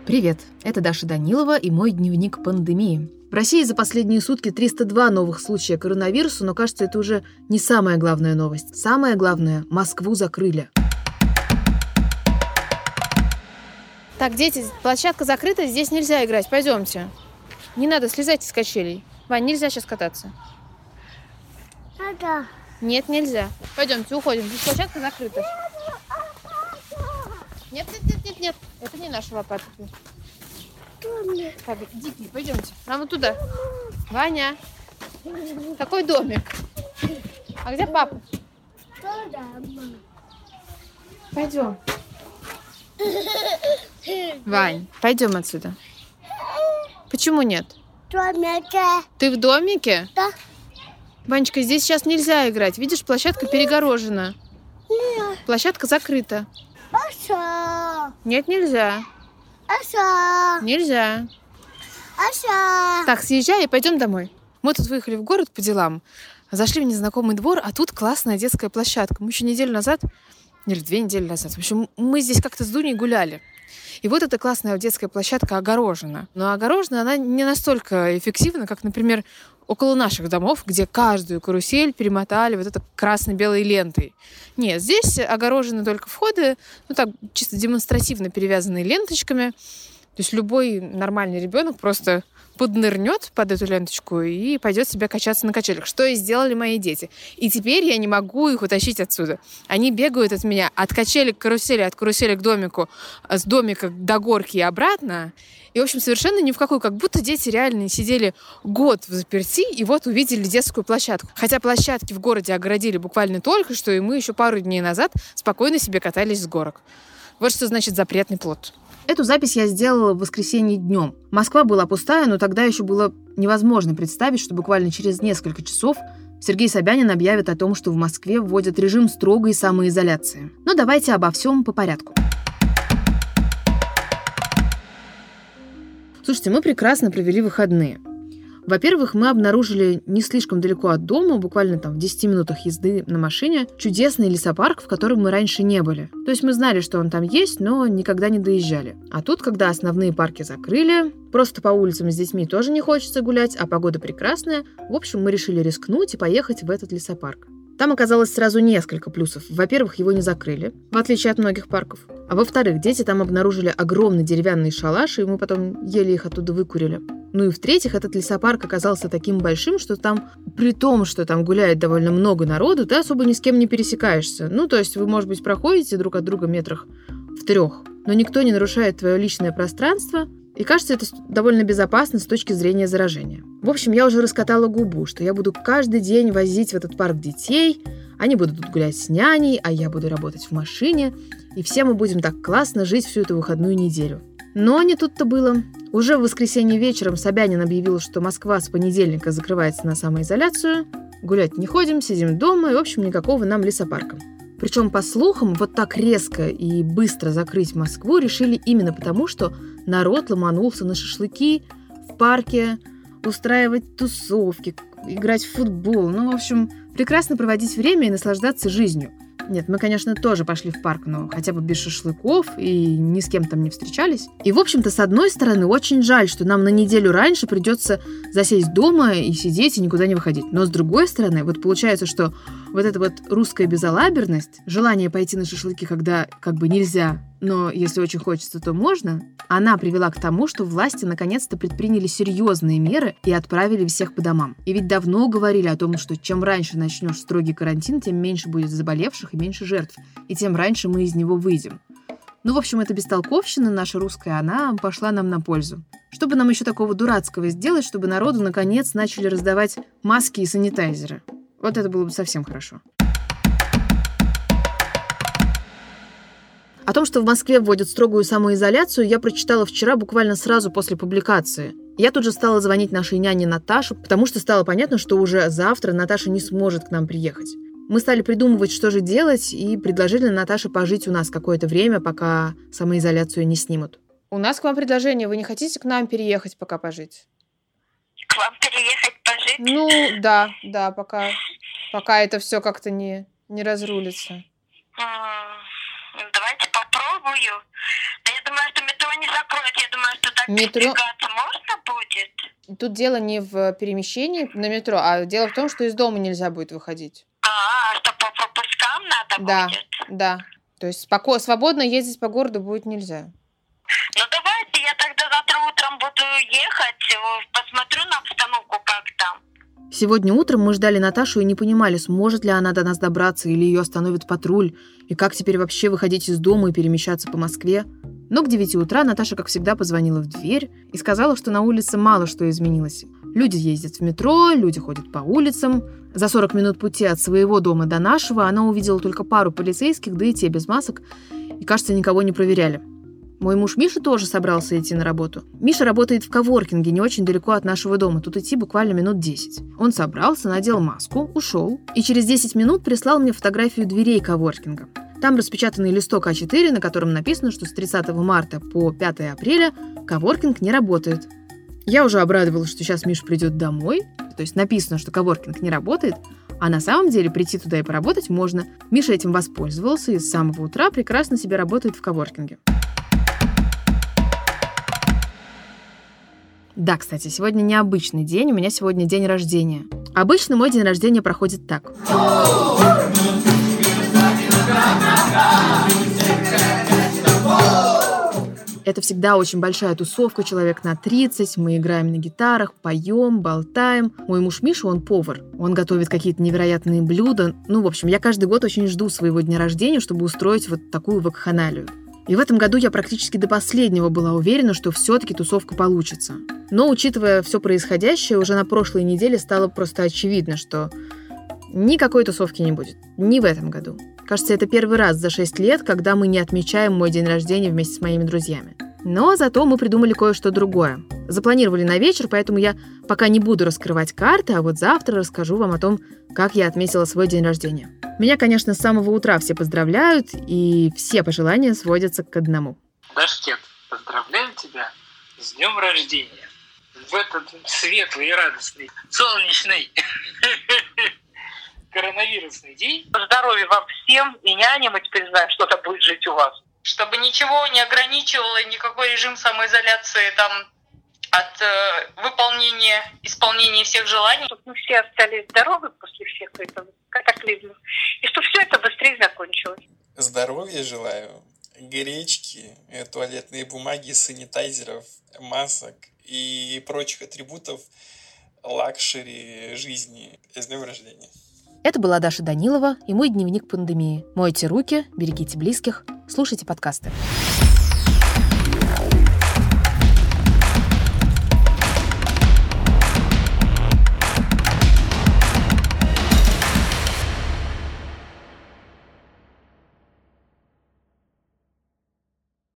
Привет, это Даша Данилова и мой дневник пандемии. В России за последние сутки 302 новых случая коронавируса, но кажется, это уже не самая главная новость. Самое главное, Москву закрыли. Так, дети, площадка закрыта, здесь нельзя играть, пойдемте. Не надо, слезайте с качелей. Вань, нельзя сейчас кататься. Да. Нет, нельзя. Пойдемте, уходим, здесь площадка закрыта. Нет, это не наша лопата. Так, дикий, пойдемте. Нам вот туда. Ваня, какой домик? А где папа? Пойдем. Вань, пойдем отсюда. Почему нет? Ты в домике? Да. Ванечка, здесь сейчас нельзя играть. Видишь, площадка перегорожена. Нет. Площадка закрыта. Аша. Нет, нельзя. Аша. Нельзя. Аша. Так, съезжай и пойдем домой. Мы тут выехали в город по делам. Зашли в незнакомый двор, а тут классная детская площадка. Мы еще неделю назад, или 2 недели назад, в общем, мы здесь как-то с Дуней гуляли. И вот эта классная детская площадка огорожена. Но огорожена она не настолько эффективна, как, например, около наших домов, где каждую карусель перемотали вот этой красно-белой лентой. Нет, здесь огорожены только входы, ну так, чисто демонстративно перевязанные ленточками. То есть любой нормальный ребенок просто поднырнет под эту ленточку и пойдет себе качаться на качелях, что и сделали мои дети. И теперь я не могу их утащить отсюда. Они бегают от меня от качели к карусели, от карусели к домику, с домика до горки и обратно. И, в общем, совершенно ни в какую, как будто дети реально сидели год в заперти и вот увидели детскую площадку. Хотя площадки в городе огородили буквально только что, и мы еще пару дней назад спокойно себе катались с горок. Вот что значит запретный плод. Эту запись я сделала в воскресенье днем. Москва была пустая, но тогда еще было невозможно представить, что буквально через несколько часов Сергей Собянин объявит о том, что в Москве вводят режим строгой самоизоляции. Но давайте обо всем по порядку. Слушайте, мы прекрасно провели выходные. Во-первых, мы обнаружили не слишком далеко от дома, буквально там в 10 минутах езды на машине, чудесный лесопарк, в котором мы раньше не были. То есть мы знали, что он там есть, но никогда не доезжали. А тут, когда основные парки закрыли, просто по улицам с детьми тоже не хочется гулять, а погода прекрасная, в общем, мы решили рискнуть и поехать в этот лесопарк. Там оказалось сразу несколько плюсов. Во-первых, его не закрыли, в отличие от многих парков. А во-вторых, дети там обнаружили огромный деревянный шалаш, и мы потом еле их оттуда выкурили. Ну и в-третьих, этот лесопарк оказался таким большим, что там, при том, что там гуляет довольно много народу, ты особо ни с кем не пересекаешься. Ну, то есть вы, может быть, проходите друг от друга метрах в 3, но никто не нарушает твое личное пространство, и кажется, это довольно безопасно с точки зрения заражения. В общем, я уже раскатала губу, что я буду каждый день возить в этот парк детей, они будут тут гулять с няней, а я буду работать в машине, и все мы будем так классно жить всю эту выходную неделю. Но не тут-то было. Уже в воскресенье вечером Собянин объявил, что Москва с понедельника закрывается на самоизоляцию, гулять не ходим, сидим дома, и, в общем, никакого нам лесопарка. Причем, по слухам, вот так резко и быстро закрыть Москву решили именно потому, что народ ломанулся на шашлыки в парке, устраивать тусовки, играть в футбол. Ну, в общем, прекрасно проводить время и наслаждаться жизнью. Нет, мы, конечно, тоже пошли в парк, но хотя бы без шашлыков и ни с кем там не встречались. И, в общем-то, с одной стороны, очень жаль, что нам на неделю раньше придется засесть дома и сидеть, и никуда не выходить. Но, с другой стороны, вот получается, что вот эта вот русская безалаберность, желание пойти на шашлыки, когда как бы нельзя, но если очень хочется, то можно, она привела к тому, что власти наконец-то предприняли серьезные меры и отправили всех по домам. И ведь давно говорили о том, что чем раньше начнешь строгий карантин, тем меньше будет заболевших и меньше жертв, и тем раньше мы из него выйдем. Ну, в общем, эта бестолковщина наша русская, она пошла нам на пользу. Что бы нам еще такого дурацкого сделать, чтобы народу наконец начали раздавать маски и санитайзеры? Вот это было бы совсем хорошо. О том, что в Москве вводят строгую самоизоляцию, я прочитала вчера буквально сразу после публикации. Я тут же стала звонить нашей няне Наташе, потому что стало понятно, что уже завтра Наташа не сможет к нам приехать. Мы стали придумывать, что же делать, и предложили Наташе пожить у нас какое-то время, пока самоизоляцию не снимут. У нас к вам предложение. Вы не хотите к нам переехать пока пожить? К вам переехать пожить? Ну, да, пока это все как-то не разрулится. Давайте попробую. Но я думаю, что метро не закроют. Я думаю, Метро... Передвигаться можно будет? Тут дело не в перемещении на метро, а дело в том, что из дома нельзя будет выходить. Что по пропускам надо Да, будет? да. То есть свободно ездить по городу будет нельзя. Ну, давайте я тогда завтра утром буду ехать, посмотрю на обстановку, как там. Сегодня утром мы ждали Наташу и не понимали, сможет ли она до нас добраться или ее остановит патруль, и как теперь вообще выходить из дома и перемещаться по Москве. Но к 9 утра Наташа, как всегда, позвонила в дверь и сказала, что на улице мало что изменилось. Люди ездят в метро, люди ходят по улицам. За 40 минут пути от своего дома до нашего она увидела только пару полицейских, да и те без масок, и, кажется, никого не проверяли. Мой муж Миша тоже собрался идти на работу. Миша работает в коворкинге, не очень далеко от нашего дома. Тут идти буквально минут 10. Он собрался, надел маску, ушел. И через 10 минут прислал мне фотографию дверей коворкинга. Там распечатанный листок А4, на котором написано, что с 30 марта по 5 апреля коворкинг не работает. Я уже обрадовалась, что сейчас Миша придет домой. То есть написано, что коворкинг не работает, а на самом деле прийти туда и поработать можно. Миша этим воспользовался и с самого утра прекрасно себе работает в коворкинге. Да, кстати, сегодня необычный день, у меня сегодня день рождения. Обычно мой день рождения проходит так. Это всегда очень большая тусовка, человек на 30, мы играем на гитарах, поем, болтаем. Мой муж Миша, он повар, он готовит какие-то невероятные блюда. В общем, я каждый год очень жду своего дня рождения, чтобы устроить вот такую вакханалию. И в этом году я практически до последнего была уверена, что все-таки тусовка получится. Но, учитывая все происходящее, уже на прошлой неделе стало просто очевидно, что никакой тусовки не будет. Не в этом году. Кажется, это первый раз за 6 лет, когда мы не отмечаем мой день рождения вместе с моими друзьями. Но зато мы придумали кое-что другое. Запланировали на вечер, поэтому я пока не буду раскрывать карты, а вот завтра расскажу вам о том, как я отметила свой день рождения. Меня, конечно, с самого утра все поздравляют, и все пожелания сводятся к одному. Дашкет, поздравляю тебя с днем рождения. В этот светлый и радостный, солнечный, коронавирусный день. Здоровья вам всем и няням, и теперь знаем, что-то будет жить у вас. Чтобы ничего не ограничивало, никакой режим самоизоляции там от исполнения всех желаний. Чтобы мы все остались здоровы после всех этого катаклизмов, и чтобы все это быстрее закончилось. Здоровья желаю, гречки, туалетные бумаги, санитайзеров, масок и прочих атрибутов лакшери жизни. С днем рождения. Это была Даша Данилова и мой дневник пандемии. Мойте руки, берегите близких, слушайте подкасты.